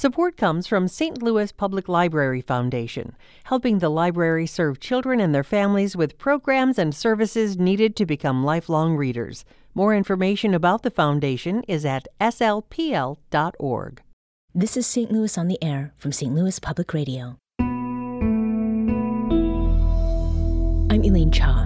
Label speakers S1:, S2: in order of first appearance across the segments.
S1: Support comes from St. Louis Public Library Foundation, helping the library serve children and their families with programs and services needed to become lifelong readers. More information about the foundation is at slpl.org.
S2: This is St. Louis on the Air from St. Louis Public Radio. I'm Elaine Cha.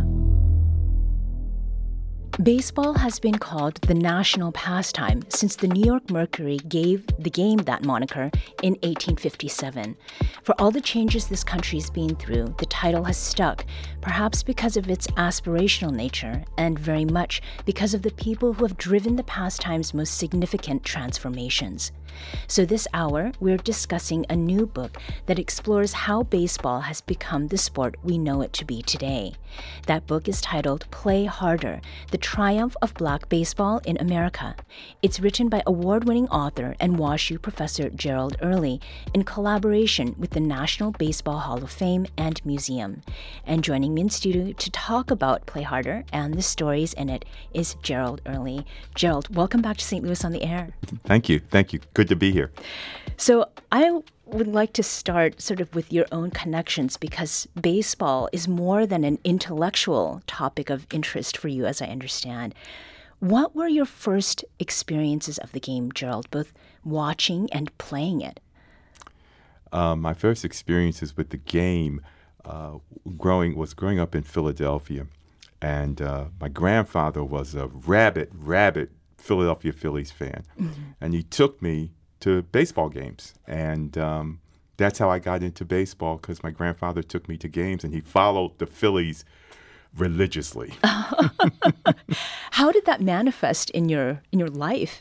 S2: Baseball has been called the national pastime since the New York Mercury gave the game that moniker in 1857. For all the changes this country's been through, the title has stuck, perhaps because of its aspirational nature and very much because of the people who have driven the pastime's most significant transformations. So this hour, we're discussing a new book that explores how baseball has become the sport we know it to be today. That book is titled Play Harder: The Triumph of Black Baseball in America. It's written by award-winning author and WashU professor Gerald Early in collaboration with the National Baseball Hall of Fame and Museum. And joining me in studio to talk about Play Harder and the stories in it is Gerald Early. Gerald, welcome back to St. Louis on the Air.
S3: Thank you. Good to be here.
S2: So I would like to start sort of with your own connections, because baseball is more than an intellectual topic of interest for you, as I understand. What were your first experiences of the game, Gerald, both watching and playing it?
S3: My first experiences with the game growing up in Philadelphia. And my grandfather was a rabid Philadelphia Phillies fan. Mm-hmm. And he took me to baseball games. And that's how I got into baseball, because my grandfather took me to games and he followed the Phillies religiously.
S2: How did that manifest in your life?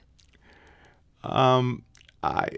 S3: I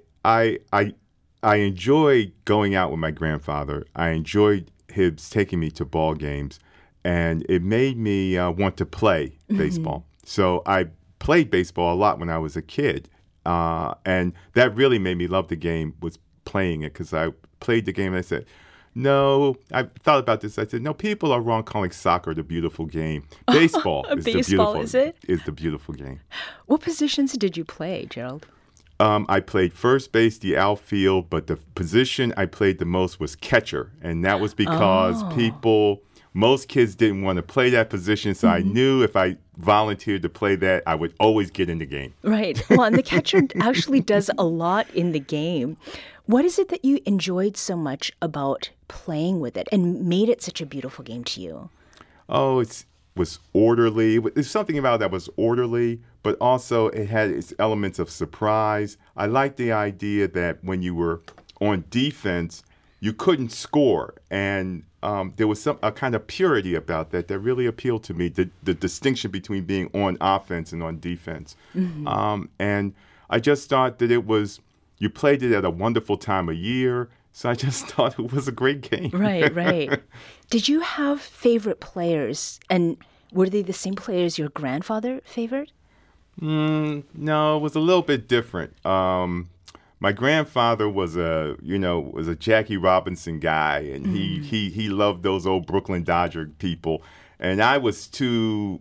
S3: enjoyed going out with my grandfather. I enjoyed him taking me to ball games, and it made me want to play baseball. Mm-hmm. So I played baseball a lot when I was a kid. And that really made me love the game, was playing it, because I played the game and I said, no, I thought about this. I said, no, people are wrong calling soccer the beautiful game. Baseball is the beautiful game.
S2: What positions did you play, Gerald?
S3: I played first base, the outfield, but the position I played the most was catcher. And that was because most kids didn't want to play that position, so I knew if I volunteered to play that, I would always get in the game.
S2: Right. Well, and the catcher actually does a lot in the game. What is it that you enjoyed so much about playing with it and made it such a beautiful game to you?
S3: Oh, it was orderly. There's something about it that was orderly, but also it had its elements of surprise. I liked the idea that when you were on defense, you couldn't score, and there was a kind of purity about that really appealed to me, the distinction between being on offense and on defense. Mm-hmm. And I just thought that you played it at a wonderful time of year, so I just thought it was a great game.
S2: Right. Did you have favorite players, and were they the same players your grandfather favored?
S3: No, it was a little bit different. My grandfather was a Jackie Robinson guy, and he loved those old Brooklyn Dodger people, and I was too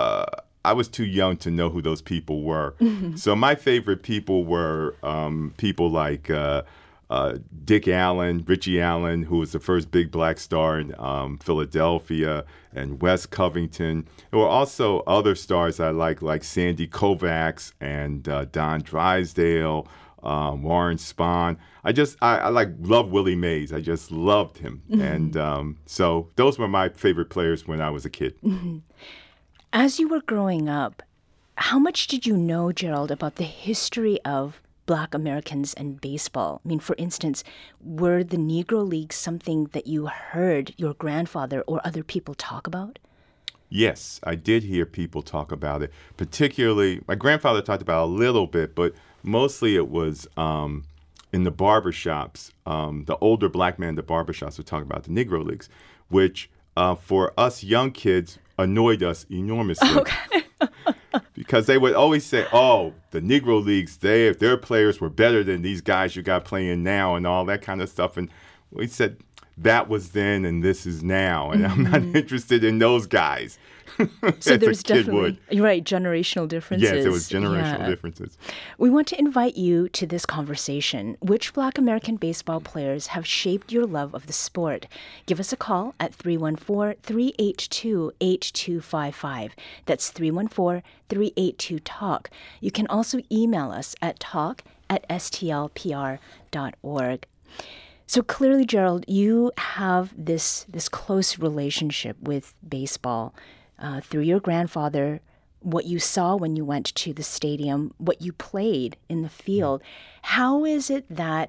S3: young to know who those people were. Mm-hmm. So my favorite people were people like Dick Allen, Richie Allen, who was the first big black star in Philadelphia, and Wes Covington. There were also other stars I like Sandy Koufax and Don Drysdale. Warren Spahn. I love Willie Mays. I just loved him. Mm-hmm. And so those were my favorite players when I was a kid.
S2: Mm-hmm. As you were growing up, how much did you know, Gerald, about the history of Black Americans and baseball? I mean, for instance, were the Negro Leagues something that you heard your grandfather or other people talk about?
S3: Yes, I did hear people talk about it. Particularly, my grandfather talked about it a little bit, but mostly it was in the barbershops. The older black men in the barbershops would talk about the Negro Leagues, which for us young kids annoyed us enormously. Okay. Because they would always say, oh, the Negro Leagues, their players were better than these guys you got playing now and all that kind of stuff. And we said, that was then and this is now, and I'm not interested in those guys.
S2: So there's definitely, you're right, generational differences.
S3: Yes, there was generational differences.
S2: We want to invite you to this conversation. Which Black American baseball players have shaped your love of the sport? Give us a call at 314-382-8255. That's 314-382-TALK. You can also email us at talk@stlpr.org. So clearly, Gerald, you have this close relationship with baseball through your grandfather, what you saw when you went to the stadium, what you played in the field. How is it that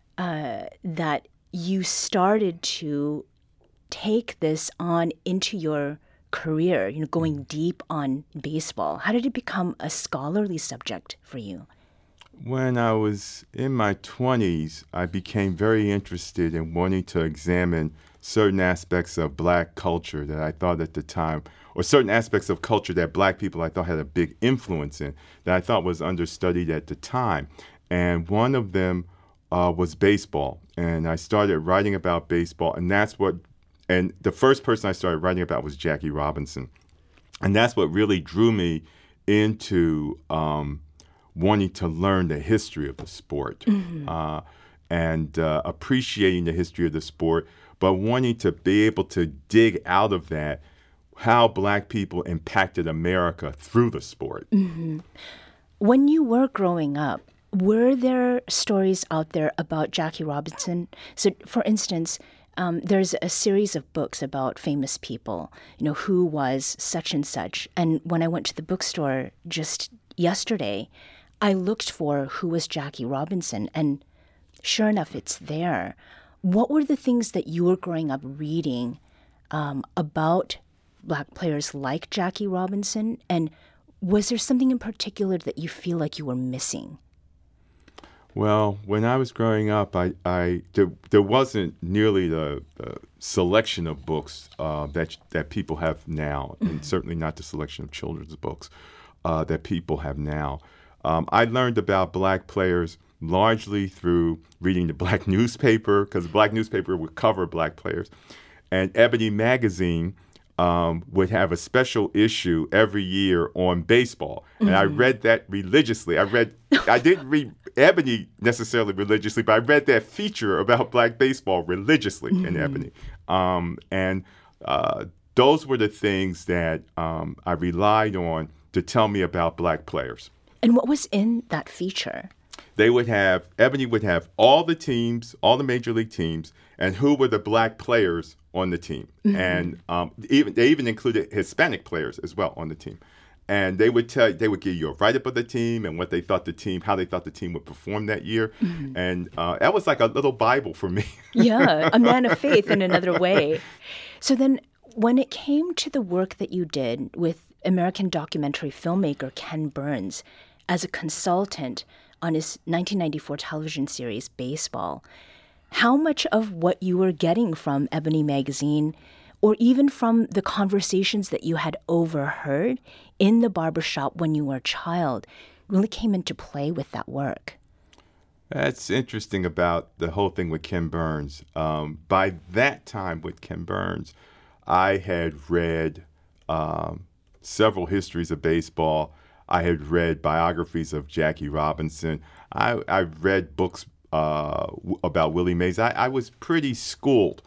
S2: that you started to take this on into your career, going deep on baseball? How did it become a scholarly subject for you?
S3: When I was in my 20s, I became very interested in wanting to examine certain aspects of Black culture that I thought at the time, or certain aspects of culture that Black people I thought had a big influence in, that I thought was understudied at the time. And one of them was baseball. And I started writing about baseball, and the first person I started writing about was Jackie Robinson. And that's what really drew me into wanting to learn the history of the sport, and appreciating the history of the sport, but wanting to be able to dig out of that how Black people impacted America through the sport.
S2: Mm-hmm. When you were growing up, were there stories out there about Jackie Robinson? So, for instance, there's a series of books about famous people, who was such and such. And when I went to the bookstore just yesterday, I looked for who was Jackie Robinson, and sure enough, it's there. What were the things that you were growing up reading about Black players like Jackie Robinson, and was there something in particular that you feel like you were missing?
S3: Well, when I was growing up, there wasn't nearly the selection of books that people have now, and certainly not the selection of children's books that people have now. I learned about Black players largely through reading the Black newspaper, because the Black newspaper would cover Black players. And Ebony magazine would have a special issue every year on baseball. And I read that religiously. I didn't read Ebony necessarily religiously, but I read that feature about Black baseball religiously in Ebony. And those were the things that I relied on to tell me about Black players.
S2: And what was in that feature?
S3: Ebony would have all the teams, all the major league teams, and who were the Black players on the team. And they even included Hispanic players as well on the team. And they would give you a write-up of the team and how they thought the team would perform that year. And that was like a little Bible for me.
S2: Yeah, a man of faith in another way. So then when it came to the work that you did with American documentary filmmaker Ken Burns as a consultant on his 1994 television series, Baseball, how much of what you were getting from Ebony magazine, or even from the conversations that you had overheard in the barbershop when you were a child, really came into play with that work?
S3: That's interesting about the whole thing with Ken Burns. By that time with Ken Burns, I had read several histories of baseball. I had read biographies of Jackie Robinson. I read books about Willie Mays. I was pretty schooled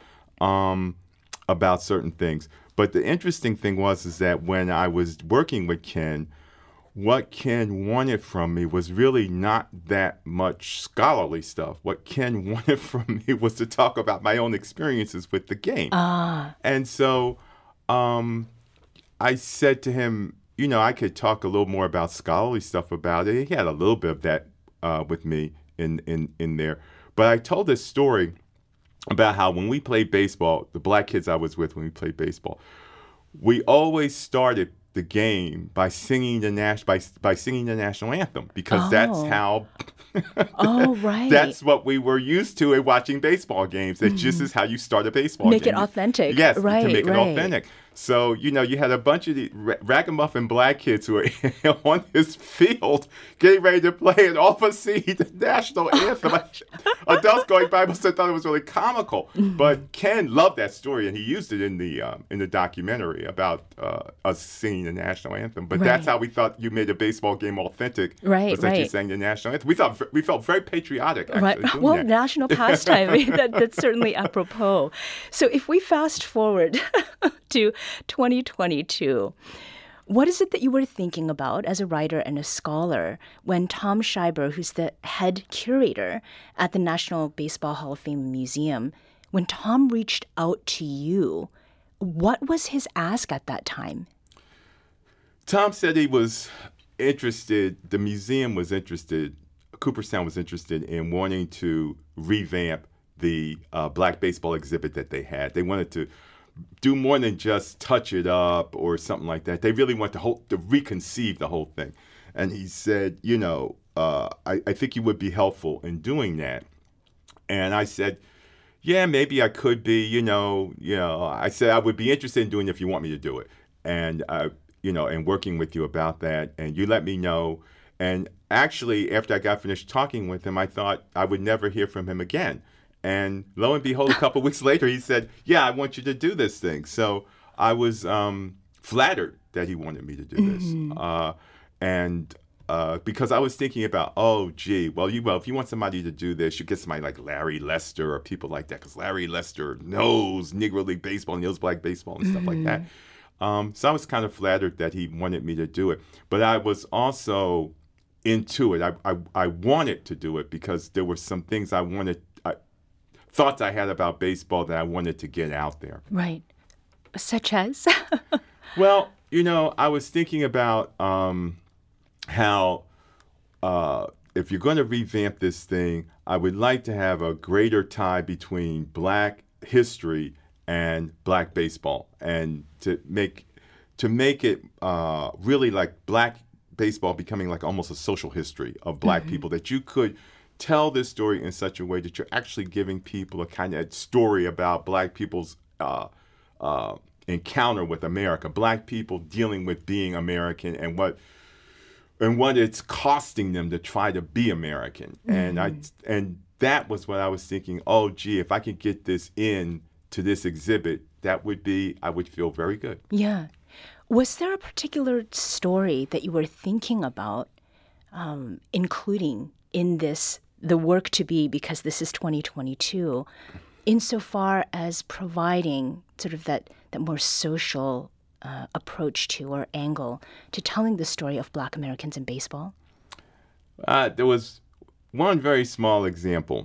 S3: about certain things. But the interesting thing is that when I was working with Ken, what Ken wanted from me was really not that much scholarly stuff. What Ken wanted from me was to talk about my own experiences with the game. And so I said to him, I could talk a little more about scholarly stuff about it. He had a little bit of that with me in there. But I told this story about how when we played baseball, the Black kids I was with when we played baseball, we always started the game by singing the national anthem, because that's how
S2: right.
S3: That's what we were used to in watching baseball games. That just is how you start a baseball game.
S2: Make it authentic.
S3: Yes,
S2: right,
S3: to make it authentic. So, you had a bunch of the ragamuffin black kids who were on this field getting ready to play, and all of us see the national anthem. Adults going by must have thought it was really comical. But Ken loved that story, and he used it in the documentary about us singing the national anthem. But that's how we thought you made a baseball game authentic.
S2: Right,
S3: was that you sang the national anthem. We felt very patriotic, actually.
S2: Right. Well,
S3: that.
S2: National pastime, that's certainly apropos. So if we fast forward to 2022, what is it that you were thinking about as a writer and a scholar when Tom Schreiber, who's the head curator at the National Baseball Hall of Fame Museum, when Tom reached out to you, what was his ask at that time?
S3: Tom said he was interested, the museum was interested, Cooperstown was interested in wanting to revamp the black baseball exhibit that they had. They wanted to do more than just touch it up or something like that. They really want to reconceive the whole thing. And he said, I think you would be helpful in doing that. And I said, yeah, maybe I could be, I said I would be interested in doing it if you want me to do it. And, and working with you about that. And you let me know. And actually, after I got finished talking with him, I thought I would never hear from him again. And lo and behold, a couple weeks later, he said, yeah, I want you to do this thing. So I was flattered that he wanted me to do this. Because I was thinking about, if you want somebody to do this, you get somebody like Larry Lester or people like that, because Larry Lester knows Negro League Baseball, knows black baseball and stuff like that. So I was kind of flattered that he wanted me to do it. But I was also into it. I wanted to do it because there were some things thoughts I had about baseball that I wanted to get out there.
S2: Right. Such as?
S3: Well, I was thinking about how if you're going to revamp this thing, I would like to have a greater tie between black history and black baseball, and to make it really like black baseball becoming like almost a social history of black people, that you could tell this story in such a way that you're actually giving people a kind of story about black people's encounter with America, black people dealing with being American and what it's costing them to try to be American. And that was what I was thinking, if I could get this in to this exhibit, I would feel very good.
S2: Yeah. Was there a particular story that you were thinking about including in the work to be, because this is 2022, insofar as providing sort of that more social approach to, or angle to, telling the story of Black Americans in baseball?
S3: There was one very small example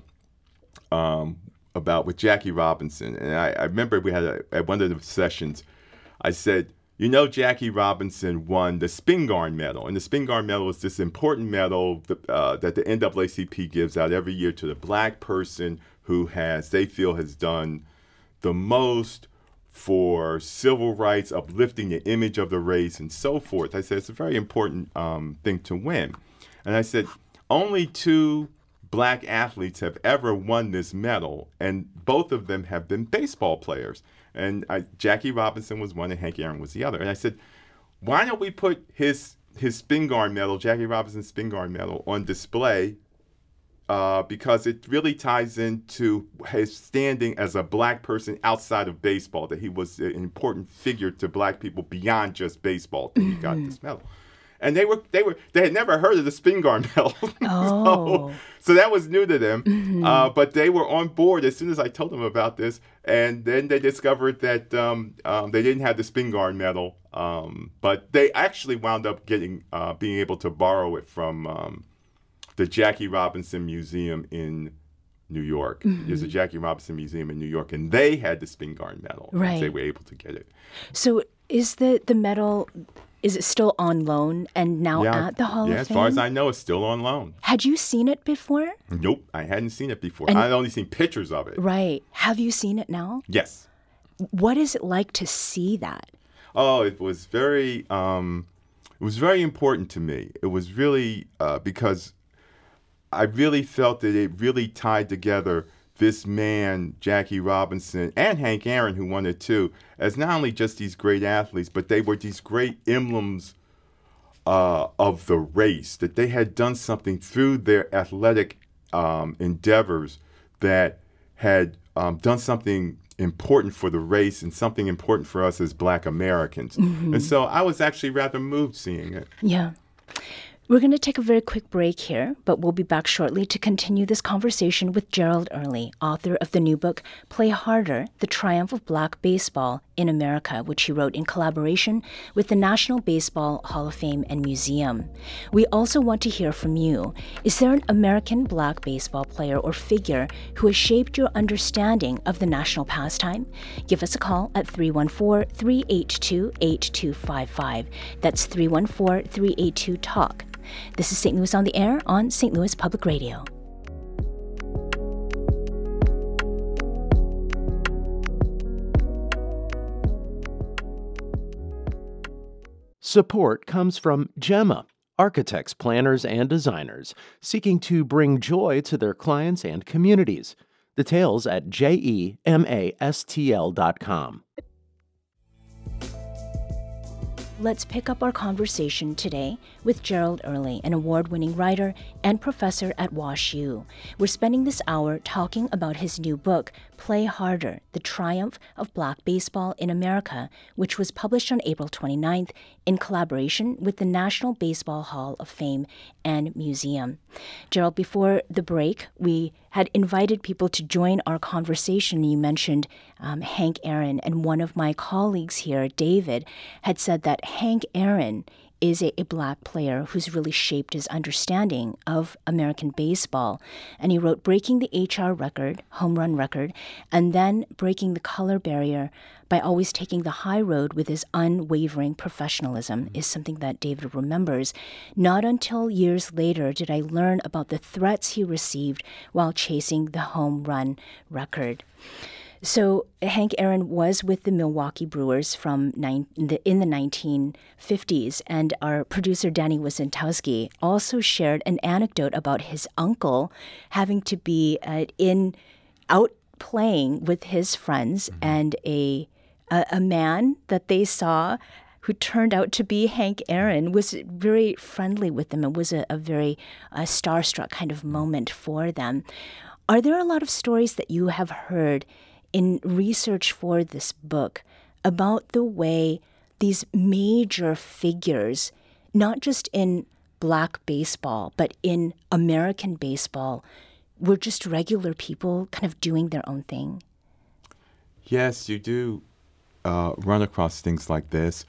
S3: with Jackie Robinson. And I remember we had at one of the sessions, I said, Jackie Robinson won the Spingarn Medal. And the Spingarn Medal is this important medal that the NAACP gives out every year to the black person who they feel has done the most for civil rights, uplifting the image of the race, and so forth. I said, it's a very important thing to win. And I said, only 2 black athletes have ever won this medal, and both of them have been baseball players. And Jackie Robinson was one and Hank Aaron was the other. And I said, why don't we put his Spingarn medal, Jackie Robinson's Spingarn medal, on display because it really ties into his standing as a black person outside of baseball, that he was an important figure to black people beyond just baseball that he got this medal. And they had never heard of the Spingarn medal.
S2: Oh.
S3: So that was new to them. But they were on board as soon as I told them about this. And then they discovered that they didn't have the Spingarn medal. But they actually wound up being able to borrow it from the Jackie Robinson Museum in New York. There's a Jackie Robinson Museum in New York, and they had the Spingarn medal.
S2: Right.
S3: They were able to get it.
S2: So is the medal... Is it still on loan and now at the Hall of Fame?
S3: Yeah, as far as I know, it's still on loan.
S2: Had you seen it before?
S3: Nope, I hadn't seen it before. I'd only seen pictures of it.
S2: Right. Have you seen it now?
S3: Yes.
S2: What is it like to see that?
S3: Oh, it was very important to me. It was really because I really felt that it really tied together this man, Jackie Robinson, and Hank Aaron, who won it too, as not only just these great athletes, but they were these great emblems of the race, that they had done something through their athletic endeavors that had done something important for the race and something important for us as Black Americans. And so I was actually rather moved seeing it.
S2: Yeah. We're going to take a very quick break here, but we'll be back shortly to continue this conversation with Gerald Early, author of the new book, Play Harder, The Triumph of Black Baseball in America, which he wrote in collaboration with the National Baseball Hall of Fame and Museum. We also want to hear from you. Is there an American Black baseball player or figure who has shaped your understanding of the national pastime? Give us a call at 314-382-8255. That's 314-382-TALK. This is St. Louis on the Air on St. Louis Public Radio.
S4: Support comes from Gemma, architects, planners, and designers seeking to bring joy to their clients and communities. Details at gemastl.com.
S2: Let's pick up our conversation today with Gerald Early, an award-winning writer and professor at WashU. We're spending this hour talking about his new book, Play Harder, The Triumph of Black Baseball in America, which was published on April 29th in collaboration with the National Baseball Hall of Fame and Museum. Gerald, before the break, we had invited people to join our conversation. You mentioned Hank Aaron, and one of my colleagues here, David, had said that Hank Aaron is a Black player who's really shaped his understanding of American baseball. And he wrote Breaking the HR record, home run record, and then Breaking the Color Barrier by always taking the high road with his unwavering professionalism is something that David remembers. Not until years later did I learn about the threats he received while chasing the home run record. So Hank Aaron was with the Milwaukee Brewers in the 1950s, and our producer Danny Wysentowski also shared an anecdote about his uncle having to be out playing with his friends, and a man that they saw who turned out to be Hank Aaron was very friendly with them. It was a very starstruck kind of moment for them. Are there a lot of stories that you have heard in research for this book about the way these major figures, not just in Black baseball, but in American baseball, were just regular people kind of doing their own thing?
S3: Yes, you do run across things like this.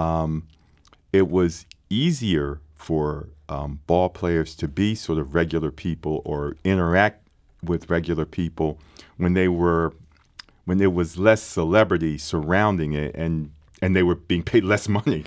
S3: It was easier for ball players to be sort of regular people or interact with regular people when there was less celebrity surrounding it, and they were being paid less money.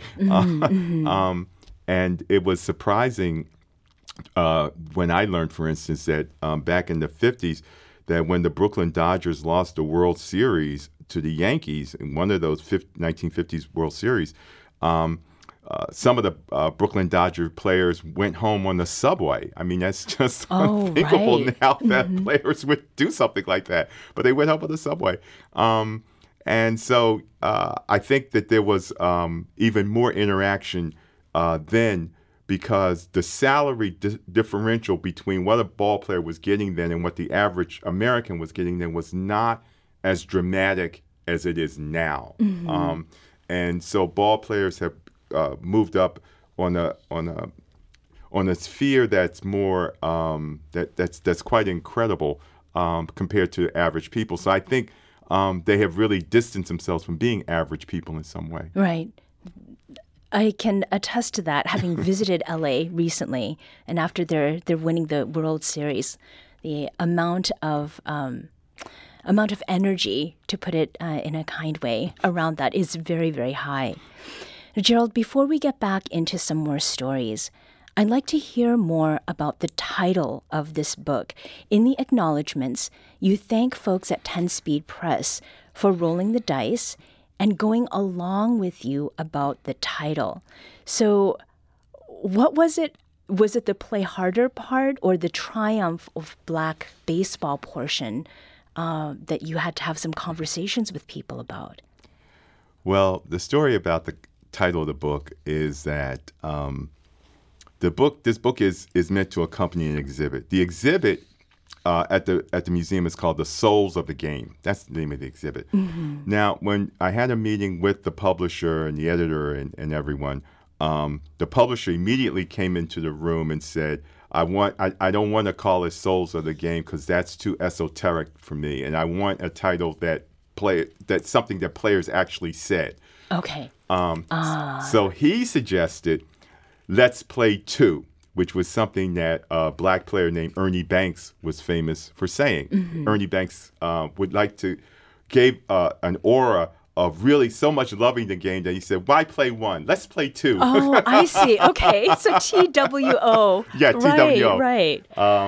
S3: And it was surprising when I learned, for instance, that back in the 50s, that when the Brooklyn Dodgers lost the World Series to the Yankees in one of those 1950s World Series, some of the Brooklyn Dodger players went home on the subway. I mean, that's just unthinkable now that players would do something like that. But they went home on the subway. And so I think that there was even more interaction then, because the salary differential between what a ball player was getting then and what the average American was getting then was not as dramatic as it is now. And so ball players have moved up on a sphere that's more that's quite incredible compared to average people. So I think they have really distanced themselves from being average people in some way.
S2: Right. I can attest to that, having visited LA recently, and after they're winning the World Series, the amount of energy, to put it in a kind way, around that is very, very high. Now, Gerald, before we get back into some more stories, I'd like to hear more about the title of this book. In the acknowledgments, you thank folks at 10 Speed Press for rolling the dice and going along with you about the title. So what was it was it the play harder part or the triumph of Black baseball portion that you had to have some conversations with people about?
S3: Well, the story about the title of the book is that this book is meant to accompany an exhibit. The exhibit at the museum is called The Souls of the Game. That's the name of the exhibit. Now, when I had a meeting with the publisher and the editor and everyone, the publisher immediately came into the room and said, I don't want to call it Souls of the Game because that's too esoteric for me, and I want a title that's something that players actually said.
S2: Okay.
S3: So he suggested, Let's Play 2, which was something that a Black player named Ernie Banks was famous for saying. Ernie Banks gave an aura of really so much loving the game that he said, why play 1? Let's play 2.
S2: Oh, I see. Okay. So TWO.
S3: Yeah, TWO.
S2: Right.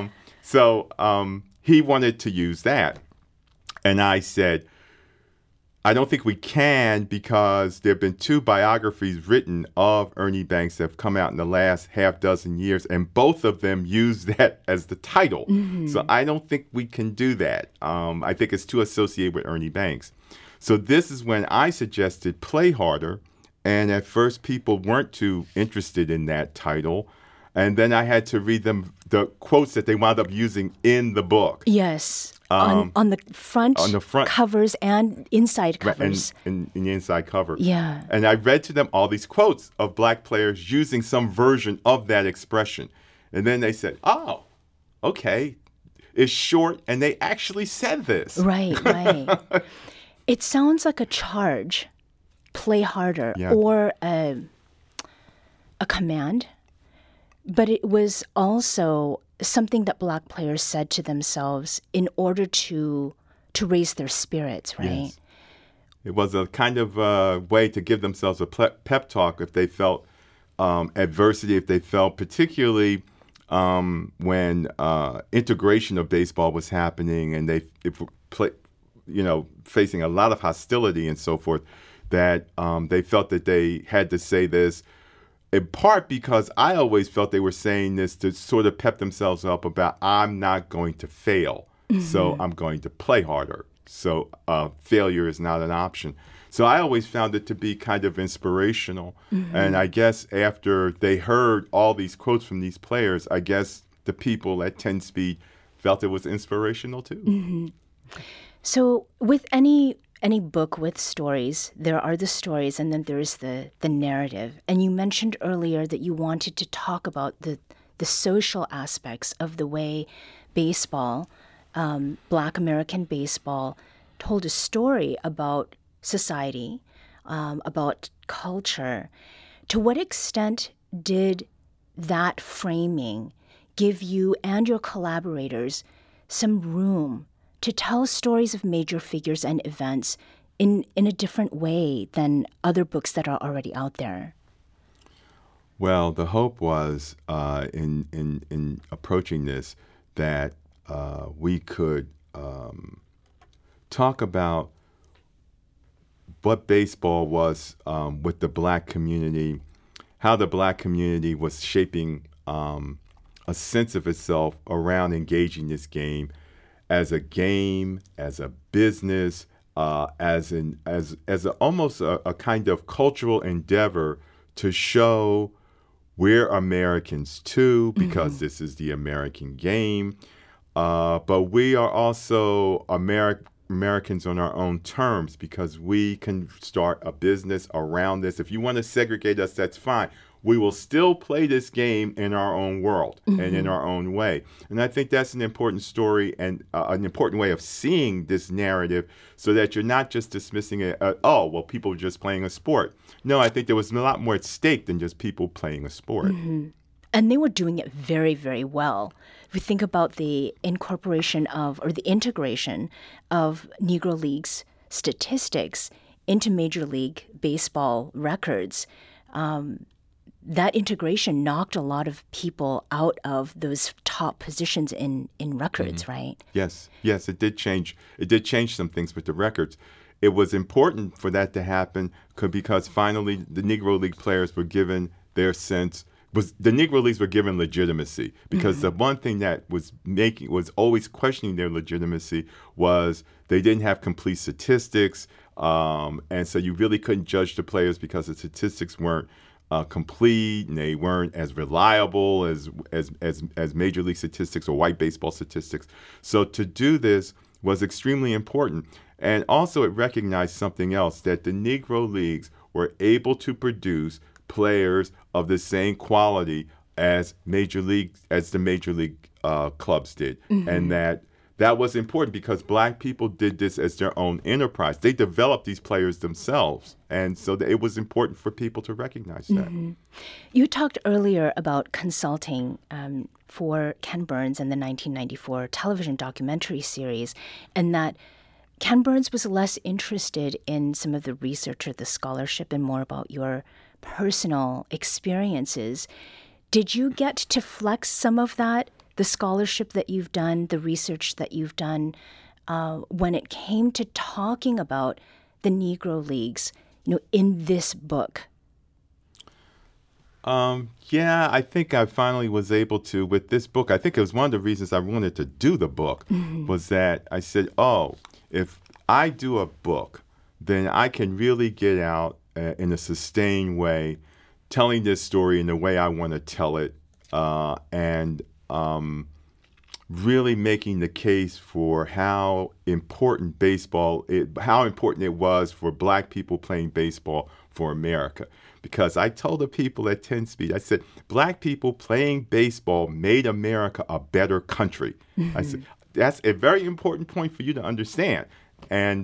S3: So he wanted to use that. And I said, I don't think we can because there have been 2 biographies written of Ernie Banks that have come out in the last half dozen years, and both of them use that as the title. So I don't think we can do that. I think it's too associated with Ernie Banks. So this is when I suggested Play Harder, and at first people weren't too interested in that title. And then I had to read them the quotes that they wound up using in the book.
S2: Yes. On the front covers and inside covers.
S3: And in the inside cover.
S2: Yeah.
S3: And I read to them all these quotes of Black players using some version of that expression. And then they said, oh, okay, it's short, and they actually said this.
S2: Right. It sounds like a charge, play harder, or a command. But it was also something that Black players said to themselves in order to raise their spirits, right?
S3: Yes. It was a kind of way to give themselves a pep talk if they felt adversity, if they felt particularly when integration of baseball was happening and they facing a lot of hostility and so forth, that they felt that they had to say this. In part because I always felt they were saying this to sort of pep themselves up about, I'm not going to fail, so I'm going to play harder. So failure is not an option. So I always found it to be kind of inspirational. And I guess after they heard all these quotes from these players, I guess the people at 10 Speed felt it was inspirational too.
S2: So with any book with stories, there are the stories and then there's the narrative. And you mentioned earlier that you wanted to talk about the social aspects of the way baseball, Black American baseball, told a story about society, about culture. To what extent did that framing give you and your collaborators some room to tell stories of major figures and events in a different way than other books that are already out there?
S3: Well, the hope was in approaching this that we could talk about what baseball was with the Black community, how the Black community was shaping a sense of itself around engaging this game, as a business, as almost a kind of cultural endeavor to show we're Americans too, because this is the American game. But we are also Americans on our own terms because we can start a business around this. If you want to segregate us, that's fine. We will still play this game in our own world and in our own way. And I think that's an important story and an important way of seeing this narrative so that you're not just dismissing it, people are just playing a sport. No, I think there was a lot more at stake than just people playing a sport.
S2: And they were doing it very, very well. If we think about the integration of Negro League's statistics into Major League Baseball records, that integration knocked a lot of people out of those top positions in records, right?
S3: Yes, it did change. It did change some things with the records. It was important for that to happen because finally the Negro League players were given their sense, the Negro Leagues were given legitimacy, because the one thing that was always questioning their legitimacy was they didn't have complete statistics, and so you really couldn't judge the players because the statistics weren't complete, and they weren't as reliable as Major League statistics or white baseball statistics. So to do this was extremely important. And also it recognized something else, that the Negro Leagues were able to produce players of the same quality as the Major League clubs did. And that was important because black people did this as their own enterprise. They developed these players themselves. And so it was important for people to recognize that.
S2: You talked earlier about consulting for Ken Burns in the 1994 television documentary series, and that Ken Burns was less interested in some of the research or the scholarship and more about your personal experiences. Did you get to flex some of that, the scholarship that you've done, the research that you've done, when it came to talking about the Negro Leagues, in this book?
S3: Yeah, I think I finally was able to with this book. I think it was one of the reasons I wanted to do the book was that I said, if I do a book, then I can really get out in a sustained way, telling this story in the way I want to tell it, and really making the case for how important it was for black people playing baseball for America. Because I told the people at 10 Speed, I said, black people playing baseball made America a better country. I said, that's a very important point for you to understand. And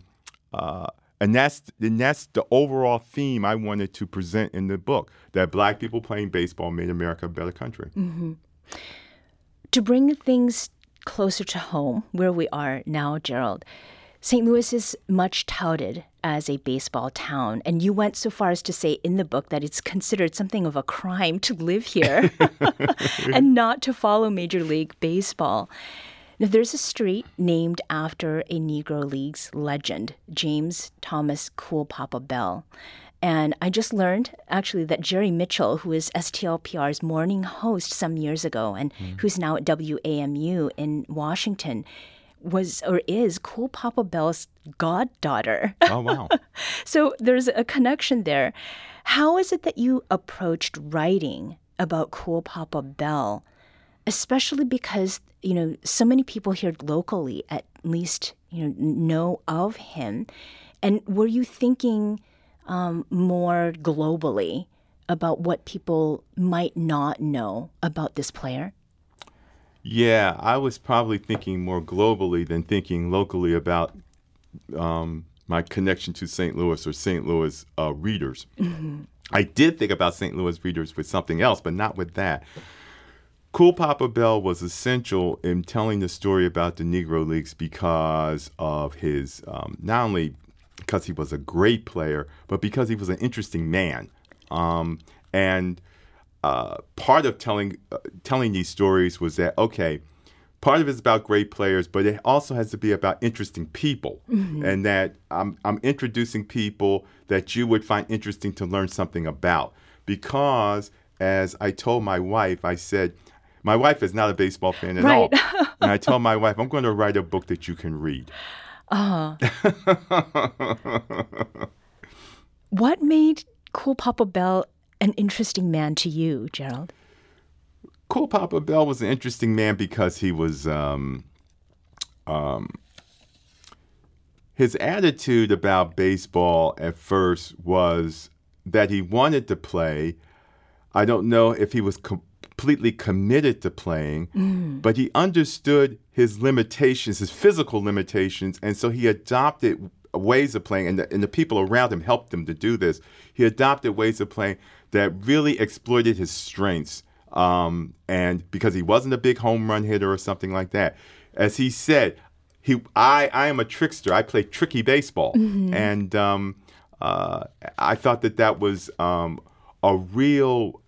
S3: that's the overall theme I wanted to present in the book, that black people playing baseball made America a better country.
S2: To bring things closer to home, where we are now, Gerald, St. Louis is much touted as a baseball town, and you went so far as to say in the book that it's considered something of a crime to live here and not to follow Major League Baseball. Now, there's a street named after a Negro Leagues legend, James Thomas Cool Papa Bell. And I just learned, actually, that Jerry Mitchell, who was STLPR's morning host some years ago and who's now at WAMU in Washington, was or is Cool Papa Bell's goddaughter.
S3: Oh, wow.
S2: So there's a connection there. How is it that you approached writing about Cool Papa Bell, especially because, so many people here locally at least, know of him? And were you thinking more globally about what people might not know about this player?
S3: Yeah, I was probably thinking more globally than thinking locally about my connection to St. Louis or St. Louis readers. I did think about St. Louis readers with something else, but not with that. Cool Papa Bell was essential in telling the story about the Negro Leagues because of his, not only because he was a great player, but because he was an interesting man. And part of telling these stories was that, part of it's about great players, but it also has to be about interesting people, and that I'm introducing people that you would find interesting to learn something about. Because, as I told my wife, I said, my wife is not a baseball fan at all. And I told my wife, I'm going to write a book that you can read.
S2: What made Cool Papa Bell an interesting man to you, Gerald?
S3: Cool Papa Bell was an interesting man because he was, his attitude about baseball at first was that he wanted to play. I don't know if he was completely committed to playing, but he understood his limitations, his physical limitations, and so he adopted ways of playing, and the people around him helped him to do this. He adopted ways of playing that really exploited his strengths, and because he wasn't a big home run hitter or something like that. As he said, I am a trickster. I play tricky baseball. And I thought that was a real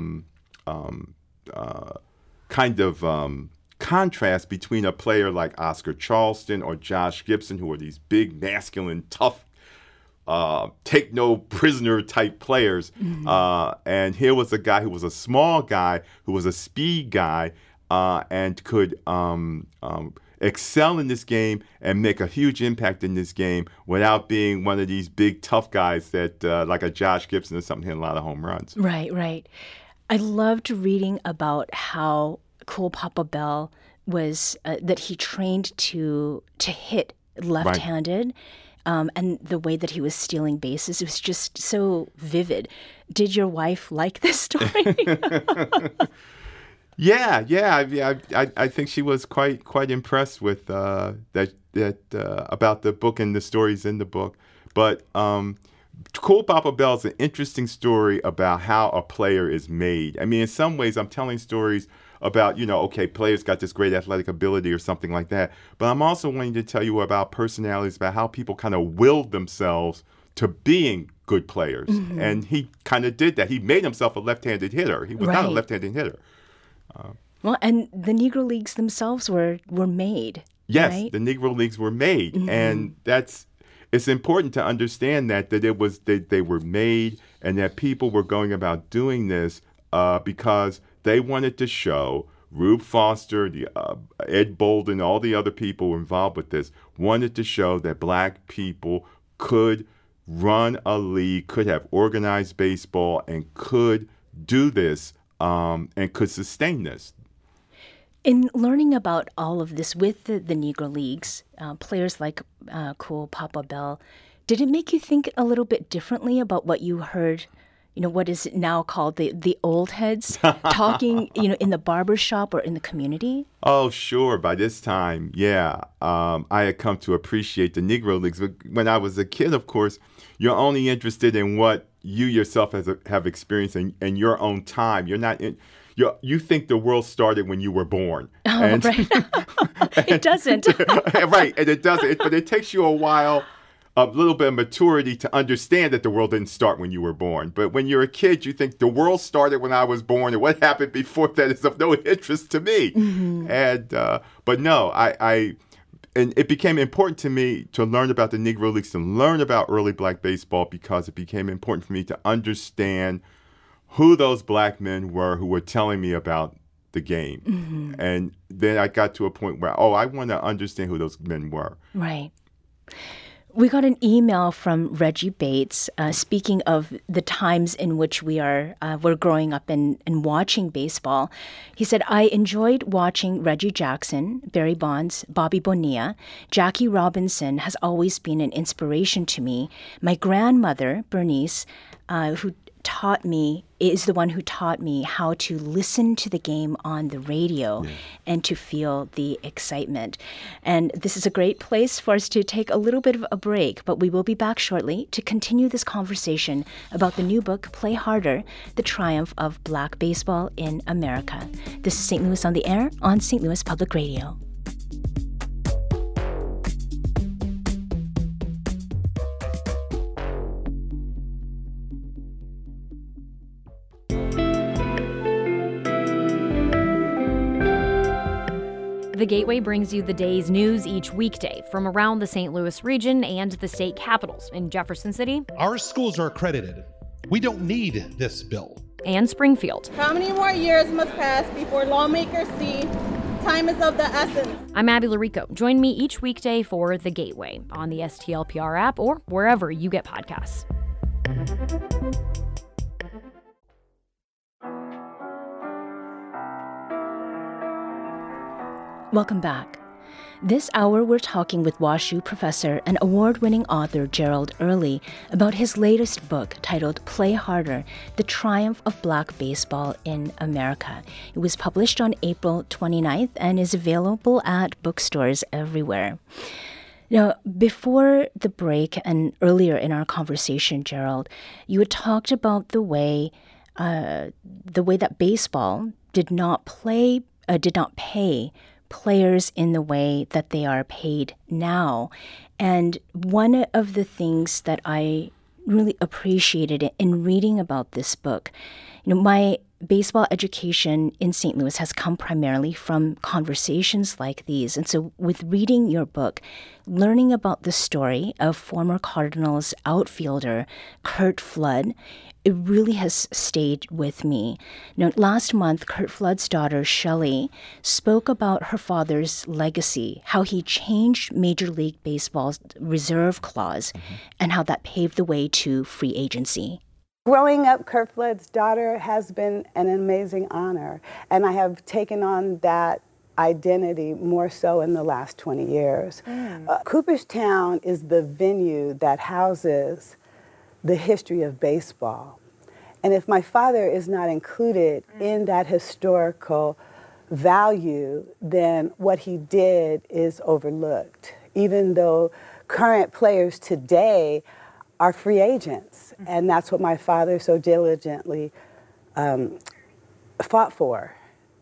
S3: kind of contrast between a player like Oscar Charleston or Josh Gibson, who are these big, masculine, tough take no prisoner type players. And here was a guy who was a small guy, who was a speed guy, and could excel in this game and make a huge impact in this game without being one of these big tough guys that like a Josh Gibson or something hitting a lot of home runs.
S2: Right. I loved reading about how Cool Papa Bell was that he trained to hit left-handed. And the way that he was stealing bases, it was just so vivid. Did your wife like this story?
S3: Yeah. I think she was quite impressed with that about the book and the stories in the book. But Cool Papa Bell is an interesting story about how a player is made. I mean, in some ways, I'm telling stories about, players got this great athletic ability or something like that. But I'm also wanting to tell you about personalities, about how people kind of willed themselves to being good players. Mm-hmm. And he kind of did that. He made himself a left-handed hitter. He was not a left-handed hitter.
S2: Well, and the Negro Leagues themselves were made.
S3: Yes,
S2: right?
S3: The Negro Leagues were made.
S2: Mm-hmm.
S3: And it's important to understand that they were made and that people were going about doing this because they wanted to show, Rube Foster, Ed Bolden, all the other people involved with this, wanted to show that black people could run a league, could have organized baseball, and could do this and could sustain this.
S2: In learning about all of this with the Negro Leagues, players like Cool Papa Bell, did it make you think a little bit differently about what you heard, what is now called the old heads talking, in the barber shop or in the community?
S3: Oh, sure. By this time, yeah. I had come to appreciate the Negro Leagues. But when I was a kid, of course, you're only interested in what you yourself have experienced in your own time. You're not in... You think the world started when you were born.
S2: Right. It doesn't.
S3: Right, and it doesn't. But it takes you a while, a little bit of maturity to understand that the world didn't start when you were born. But when you're a kid, you think the world started when I was born, and what happened before that is of no interest to me. Mm-hmm. And but no, and it became important to me to learn about the Negro Leagues, to learn about early black baseball, because it became important for me to understand who those black men were who were telling me about the game. Mm-hmm. And then I got to a point where, I want to understand who those men were.
S2: Right. We got an email from Reggie Bates, speaking of the times in which we're growing up and watching baseball. He said, I enjoyed watching Reggie Jackson, Barry Bonds, Bobby Bonilla. Jackie Robinson has always been an inspiration to me. My grandmother, Bernice, who is the one who taught me how to listen to the game on the radio and to feel the excitement. And this is a great place for us to take a little bit of a break, but we will be back shortly to continue this conversation about the new book, Play Harder, The Triumph of Black Baseball in America. This is St. Louis on the Air on St. Louis Public Radio.
S5: The Gateway brings you the day's news each weekday from around the St. Louis region and the state capitals in Jefferson City.
S6: Our schools are accredited. We don't need this bill.
S5: And Springfield.
S7: How many more years must pass before lawmakers see time is of the essence?
S5: I'm Abby Larico. Join me each weekday for The Gateway on the STLPR app or wherever you get podcasts.
S2: Welcome back. This hour, we're talking with WashU professor and award-winning author Gerald Early about his latest book titled Play Harder, The Triumph of Black Baseball in America. It was published on April 29th and is available at bookstores everywhere. Now, before the break and earlier in our conversation, Gerald, you had talked about the way that baseball did not pay players in the way that they are paid now. And one of the things that I really appreciated in reading about this book, my baseball education in St. Louis has come primarily from conversations like these. And so with reading your book, learning about the story of former Cardinals outfielder Curt Flood, it really has stayed with me. Now, last month, Curt Flood's daughter, Shelley, spoke about her father's legacy, how he changed Major League Baseball's reserve clause, and how that paved the way to free agency.
S8: Growing up Curt Flood's daughter has been an amazing honor, and I have taken on that identity more so in the last 20 years. Cooperstown is the venue that houses the history of baseball. And if my father is not included in that historical value, then what he did is overlooked, even though current players today are free agents. And that's what my father so diligently fought for.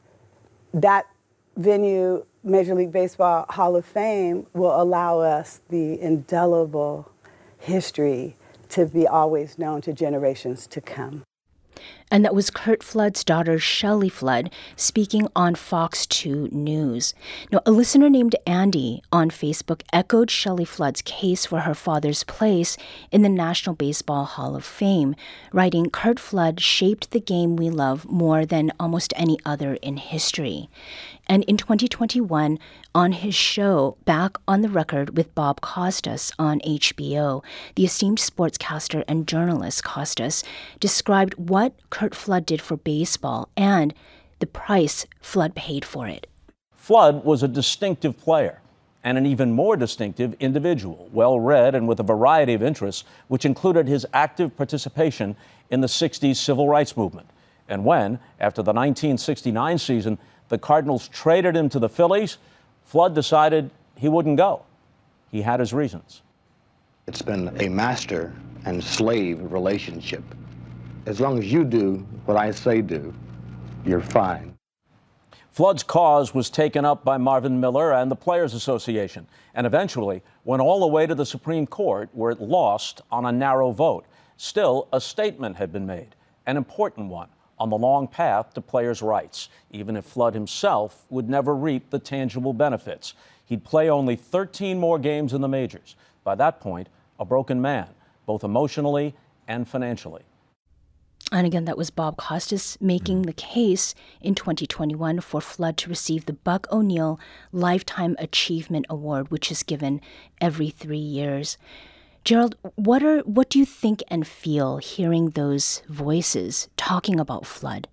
S8: That venue, Major League Baseball Hall of Fame, will allow us the indelible history to be always known to generations to come.
S2: And that was Curt Flood's daughter, Shelley Flood, speaking on Fox 2 News. Now, a listener named Andy on Facebook echoed Shelley Flood's case for her father's place in the National Baseball Hall of Fame, writing, Curt Flood shaped the game we love more than almost any other in history. And in 2021, on his show, Back on the Record with Bob Costas on HBO, the esteemed sportscaster and journalist Costas described what Curt Flood did for baseball and the price Flood paid for it.
S9: Flood was a distinctive player and an even more distinctive individual, well-read and with a variety of interests, which included his active participation in the 60s civil rights movement. And when, after the 1969 season, the Cardinals traded him to the Phillies, Flood decided he wouldn't go. He had his reasons.
S10: It's been a master and slave relationship. As long as you do what I say do, you're fine.
S9: Flood's cause was taken up by Marvin Miller and the Players Association, and eventually went all the way to the Supreme Court, where it lost on a narrow vote. Still, a statement had been made, an important one, on the long path to players' rights, even if Flood himself would never reap the tangible benefits. He'd play only 13 more games in the majors. By that point, a broken man, both emotionally and financially.
S2: And again, that was Bob Costas making the case in 2021 for Flood to receive the Buck O'Neil Lifetime Achievement Award, which is given every 3 years. Gerald, what do you think and feel hearing those voices talking about Flood?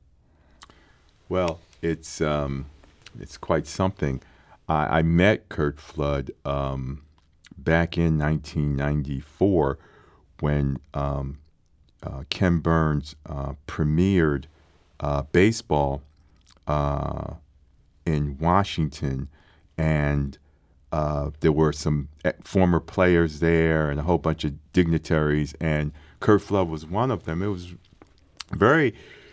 S3: Well, it's quite something. I met Curt Flood back in 1994 when Ken Burns premiered baseball in Washington, and there were some former players there and a whole bunch of dignitaries, and Curt Flood was one of them. It was very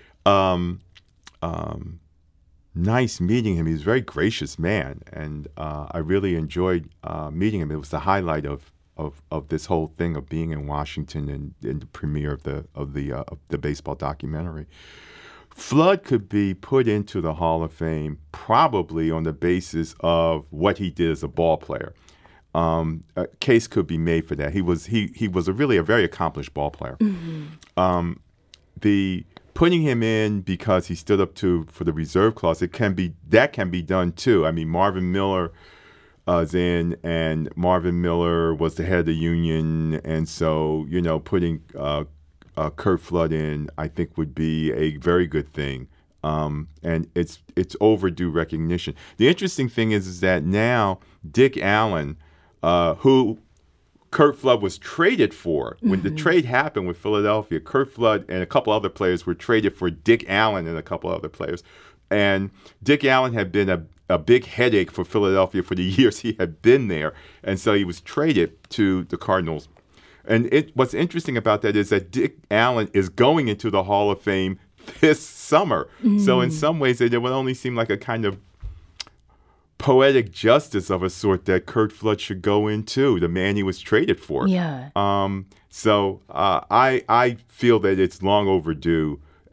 S3: nice meeting him. He was a very gracious man, and I really enjoyed meeting him. It was the highlight of this whole thing of being in Washington and the premiere of the baseball documentary. Flood could be put into the Hall of Fame probably on the basis of what he did as a ball player. A case could be made for that. He was really a very accomplished ball player. Mm-hmm. The putting him in because he stood up for the reserve clause, that can be done too. I mean, Marvin Miller was in, and Marvin Miller was the head of the union, and so putting Curt Flood in, I think, would be a very good thing, and it's overdue recognition. The interesting thing is that now Dick Allen, who Curt Flood was traded for, when the trade happened with Philadelphia, Curt Flood and a couple other players were traded for Dick Allen and a couple other players, and Dick Allen had been a big headache for Philadelphia for the years he had been there, and so he was traded to the Cardinals. And what's interesting about that is that Dick Allen is going into the Hall of Fame this summer. So in some ways, it would only seem like a kind of poetic justice of a sort that Curt Flood should go into, the man he was traded for.
S2: Yeah.
S3: So I feel that it's long overdue,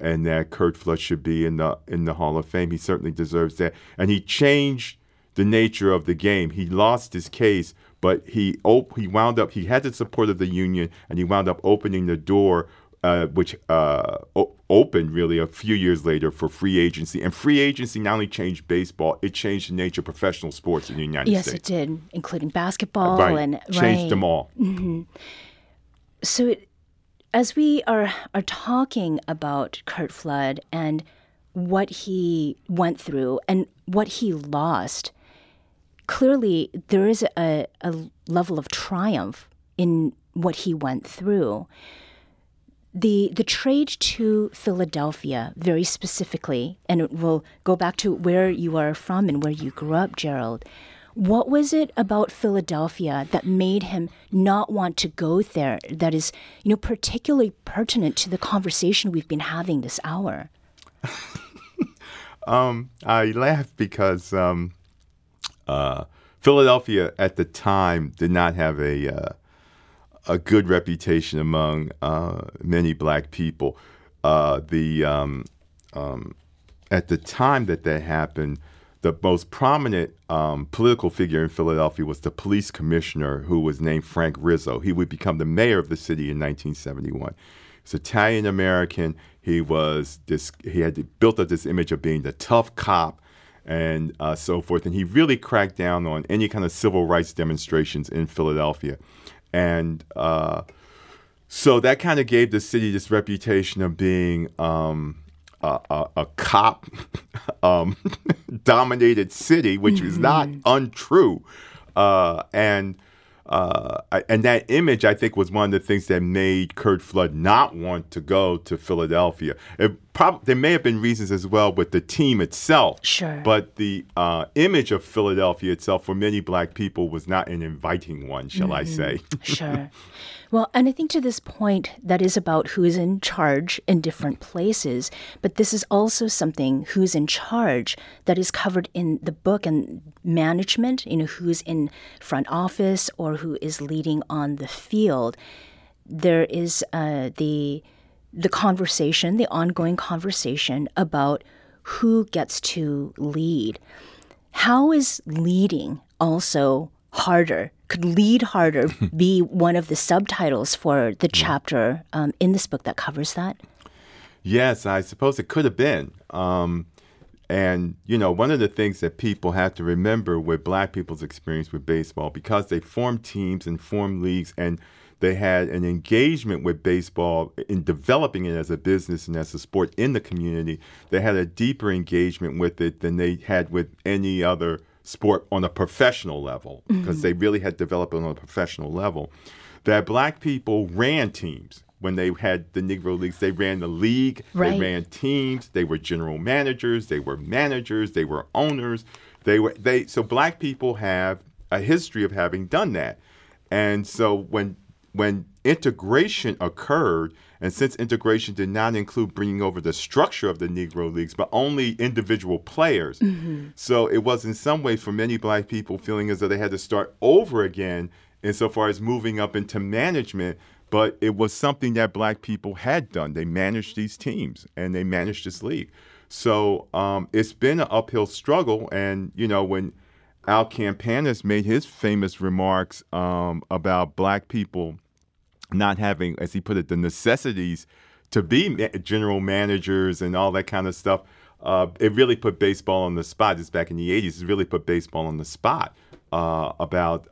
S3: and that Curt Flood should be in the Hall of Fame. He certainly deserves that. And he changed the nature of the game. He lost his case, but he wound up, he had the support of the union, and he wound up opening the door, which opened really a few years later for free agency. And free agency not only changed baseball, it changed the nature of professional sports in the United States.
S2: Yes, it did, including basketball.
S3: Changed them all.
S2: Mm-hmm. So as we are talking about Curt Flood and what he went through and what he lost, clearly there is a level of triumph in what he went through. The trade to Philadelphia, very specifically, and we'll go back to where you are from and where you grew up, Gerald. What was it about Philadelphia that made him not want to go there that is, particularly pertinent to the conversation we've been having this hour?
S3: I laugh because Philadelphia at the time did not have a good reputation among many black people. At the time that happened, the most prominent political figure in Philadelphia was the police commissioner, who was named Frank Rizzo. He would become the mayor of the city in 1971. He's Italian American. He had built up this image of being the tough cop and so forth. And he really cracked down on any kind of civil rights demonstrations in Philadelphia. And so that kind of gave the city this reputation of being a cop dominated city, which is not untrue. And that image, I think, was one of the things that made Curt Flood not want to go to Philadelphia. There may have been reasons as well with the team itself.
S2: Sure.
S3: But the image of Philadelphia itself for many black people was not an inviting one, shall I say.
S2: Sure. Well, and I think to this point, that is about who's in charge in different places. But this is also something who's in charge that is covered in the book and management, who's in front office or who is leading on the field. There is the conversation, the ongoing conversation about who gets to lead. How is leading also harder? Could lead harder be one of the subtitles for the chapter in this book that covers that?
S3: Yes, I suppose it could have been. And, one of the things that people have to remember with black people's experience with baseball, because they formed teams and formed leagues and they had an engagement with baseball in developing it as a business and as a sport in the community, they had a deeper engagement with it than they had with any other sport on a professional level, because they really had developed it on a professional level. That black people ran teams. When they had the Negro Leagues, they ran the league, They ran teams, they were general managers, they were owners, so black people have a history of having done that. And so when integration occurred, and since integration did not include bringing over the structure of the Negro Leagues, but only individual players, so it was in some ways for many black people feeling as though they had to start over again insofar as moving up into management. But it was something that black people had done. They managed these teams and they managed this league. So it's been an uphill struggle. And, when Al Campanis made his famous remarks about black people not having, as he put it, the necessities to be general managers and all that kind of stuff, it really put baseball on the spot. It's back in the 80s. It really put baseball on the spot about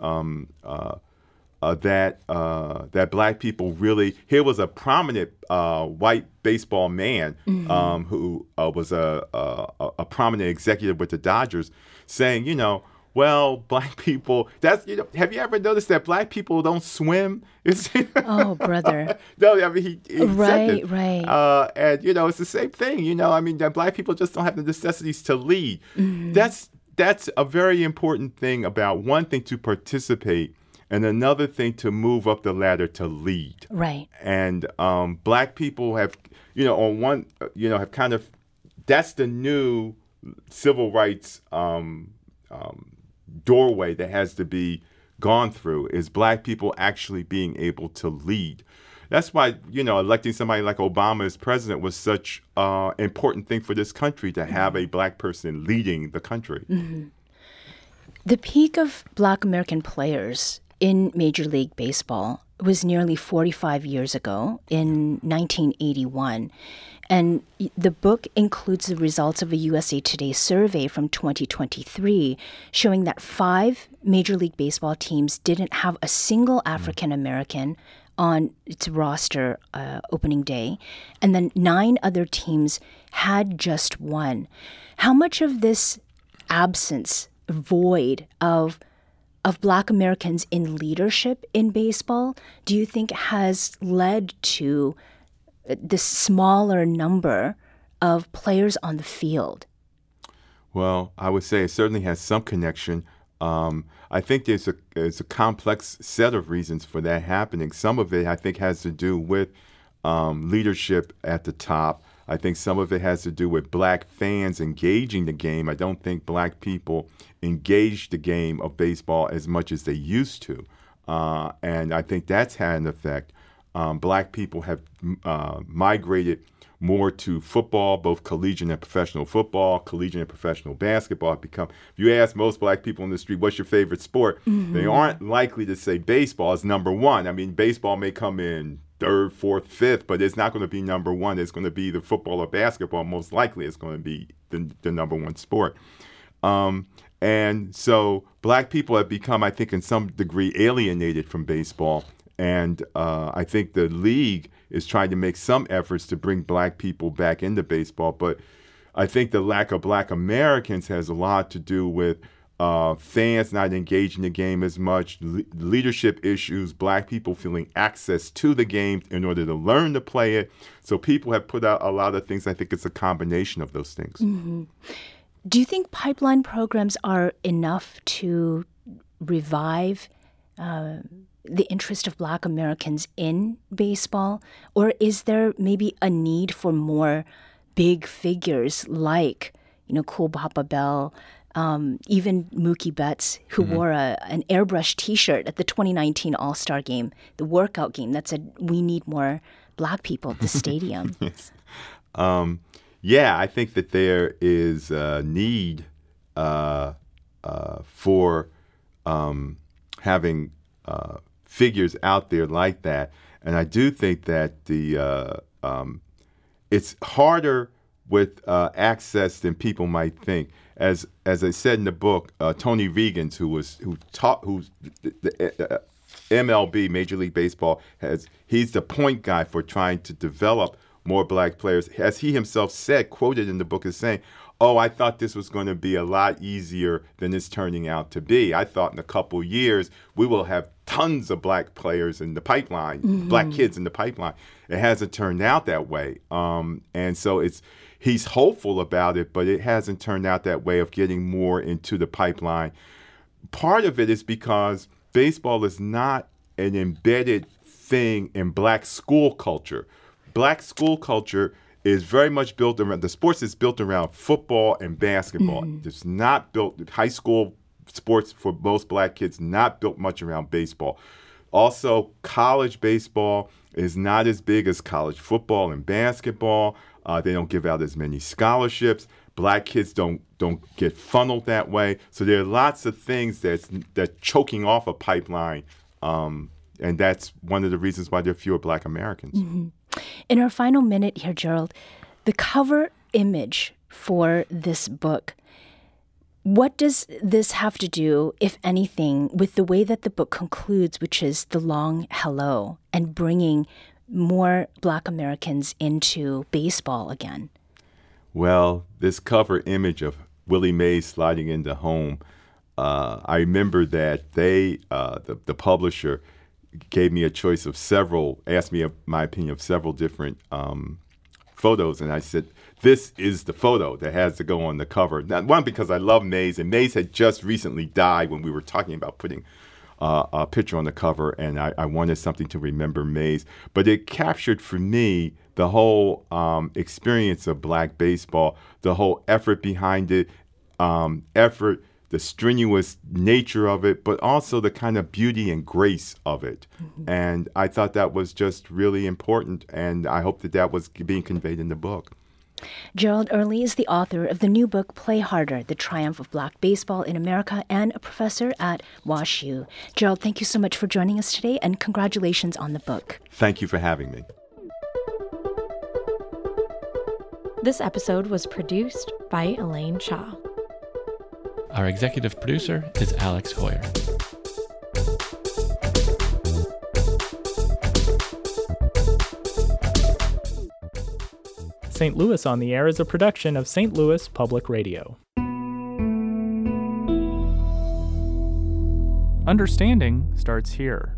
S3: that black people really. Here was a prominent white baseball man who was a prominent executive with the Dodgers, saying, well, black people. Have you ever noticed that black people don't swim?
S2: Oh, brother.
S3: No, I mean he
S2: right.
S3: And it's the same thing. That black people just don't have the necessities to lead. That's a very important thing about one thing to participate. And another thing to move up the ladder to lead.
S2: Right.
S3: And black people have, have kind of, that's the new civil rights doorway that has to be gone through, is black people actually being able to lead. That's why, electing somebody like Obama as president was such an important thing for this country, to have a black person leading the country.
S2: Mm-hmm. The peak of Black American players in Major League Baseball was nearly 45 years ago in 1981. And the book includes the results of a USA Today survey from 2023 showing that 5 Major League Baseball teams didn't have a single African American on its roster opening day, and then 9 other teams had just one. How much of this absence, void of Black Americans in leadership in baseball do you think has led to this smaller number of players on the field?
S3: Well, I would say it certainly has some connection. I think there's a complex set of reasons for that happening. Some of it, I think, has to do with leadership at the top. I think some of it has to do with black fans engaging the game. I don't think black people engage the game of baseball as much as they used to. And I think that's had an effect. Black people have migrated more to football, both collegiate and professional football, collegiate and professional basketball. If you ask most black people in the street, what's your favorite sport? Mm-hmm. They aren't likely to say baseball is number one. I mean, baseball may come in 3rd, 4th, 5th, but it's not going to be number one. It's going to be the football or basketball. Most likely it's going to be the number one sport. And so black people have become, I think, in some degree alienated from baseball. And I think the league is trying to make some efforts to bring black people back into baseball. But I think the lack of black Americans has a lot to do with fans not engaging the game as much, leadership issues, black people feeling access to the game in order to learn to play it. So people have put out a lot of things. I think it's a combination of those things.
S2: Mm-hmm. Do you think pipeline programs are enough to revive the interest of Black Americans in baseball? Or is there maybe a need for more big figures like, Cool Papa Bell, even Mookie Betts, who wore an airbrush T-shirt at the 2019 All-Star Game, the workout game that said, "We need more Black people at the stadium"?
S3: Yes. Yeah, I think that there is a need for having figures out there like that. And I do think that it's harder with access than people might think. As I said in the book, Tony Regans, who's the MLB, Major League Baseball, he's the point guy for trying to develop more black players. As he himself said, quoted in the book, as saying, I thought this was going to be a lot easier than it's turning out to be. I thought in a couple years we will have tons of black players in the pipeline, black kids in the pipeline. It hasn't turned out that way. And so he's hopeful about it, but it hasn't turned out that way of getting more into the pipeline. Part of it is because baseball is not an embedded thing in black school culture. Black school culture is very much built around, the sports is built around football and basketball. It's not built, high school sports for most black kids, not built much around baseball. Also, college baseball is not as big as college football and basketball. They don't give out as many scholarships. Black kids don't get funneled that way. So there are lots of things that's choking off a pipeline, and that's one of the reasons why there are fewer black Americans.
S2: Mm-hmm. In our final minute here, Gerald, the cover image for this book, what does this have to do, if anything, with the way that the book concludes, which is the long hello and bringing more Black Americans into baseball again?
S3: Well, this cover image of Willie Mays sliding into home, I remember that the publisher gave me a choice of asked me my opinion of several different photos, and I said, this is the photo that has to go on the cover. Now, one, because I love Mays, and Mays had just recently died when we were talking about putting a picture on the cover, and I wanted something to remember Mays. But it captured for me the whole experience of black baseball, the whole effort behind it, effort strenuous nature of it, but also the kind of beauty and grace of it. And I thought that was just really important, and I hope that was being conveyed in the book.
S2: Gerald Early is the author of the new book, Play Harder, The Triumph of Black Baseball in America, and a professor at WashU. Gerald, thank you so much for joining us today, and congratulations on the book.
S3: Thank you for having me.
S11: This episode was produced by Elaine Shaw.
S12: Our executive producer is Alex Hoyer.
S13: St. Louis on the Air is a production of St. Louis Public Radio. Understanding starts here.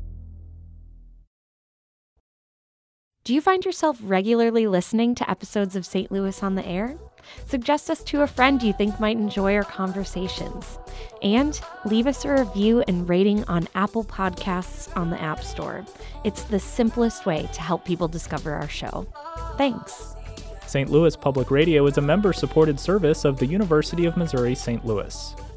S11: Do you find yourself regularly listening to episodes of St. Louis on the Air? Suggest us to a friend you think might enjoy our conversations. And leave us a review and rating on Apple Podcasts on the App Store. It's the simplest way to help people discover our show. Thanks.
S13: St. Louis Public Radio is a member-supported service of the University of Missouri St. Louis.